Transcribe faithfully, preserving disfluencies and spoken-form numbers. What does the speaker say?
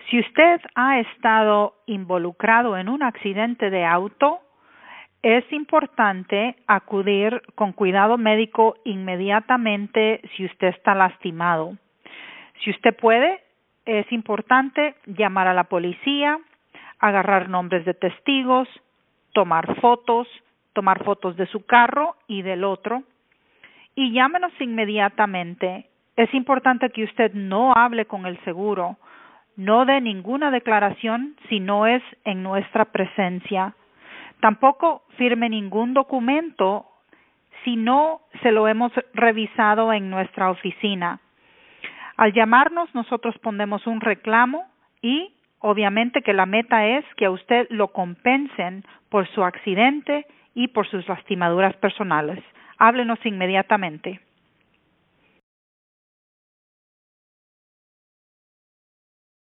Si usted ha estado involucrado en un accidente de auto, es importante acudir con cuidado médico inmediatamente si usted está lastimado. Si usted puede, es importante llamar a la policía, agarrar nombres de testigos, tomar fotos, tomar fotos de su carro y del otro, y llámenos inmediatamente. Es importante que usted no hable con el seguro, no dé ninguna declaración si no es en nuestra presencia. Tampoco firme ningún documento si no se lo hemos revisado en nuestra oficina. Al llamarnos, nosotros ponemos un reclamo y obviamente que la meta es que a usted lo compensen por su accidente y por sus lastimaduras personales. Háblenos inmediatamente.